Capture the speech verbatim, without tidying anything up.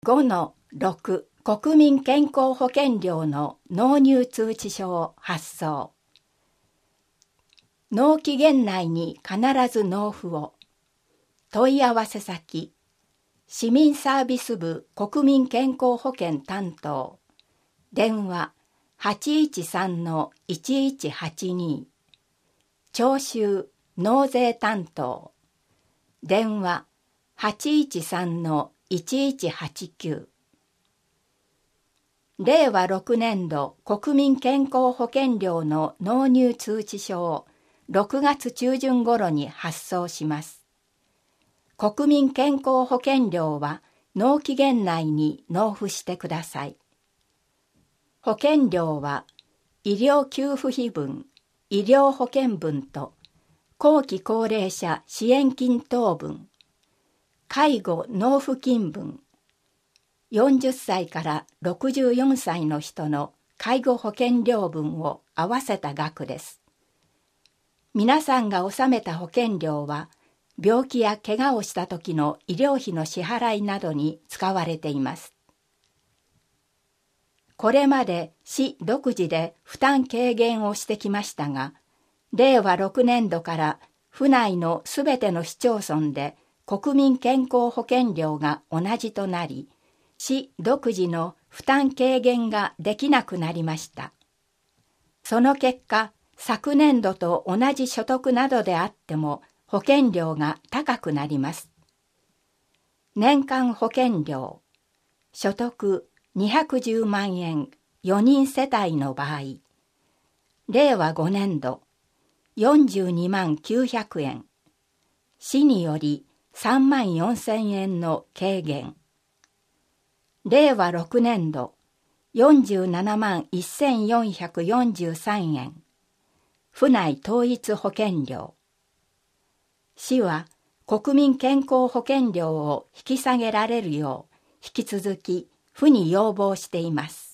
ごのろく 国民健康保険料の納入通知書を発送。納期限内に必ず納付を。問い合わせ先、市民サービス部国民健康保険担当、電話 はちいちさんのいちいちはちに、徴収納税担当、電話 はちいちさんのいちいちはちきゅう。れいわろくねんど国民健康保険料の納入通知書をろくがつちゅうじゅん頃に発送します。国民健康保険料は納期限内に納付してください。保険料は医療給付費分、医療保険分と後期高齢者支援金等分、介護納付金分、よんじゅっさいからろくじゅうよんさいの人の介護保険料分を合わせた額です。皆さんが納めた保険料は、病気や怪我をした時の医療費の支払いなどに使われています。これまで市独自で負担軽減をしてきましたが、れいわろくねんどから府内のすべての市町村で国民健康保険料が同じとなり、市独自の負担軽減ができなくなりました。その結果、昨年度と同じ所得などであっても保険料が高くなります。年間保険料、所得にひゃくじゅうまんえんよにん世帯の場合、れいわごねんどよんじゅうにまんきゅうひゃくえん、市によりさんまんよんせんえんの軽減。れいわろくねんどよんじゅうななまんせんよんひゃくよんじゅうさんえん、府内統一保険料。市は国民健康保険料を引き下げられるよう引き続き府に要望しています。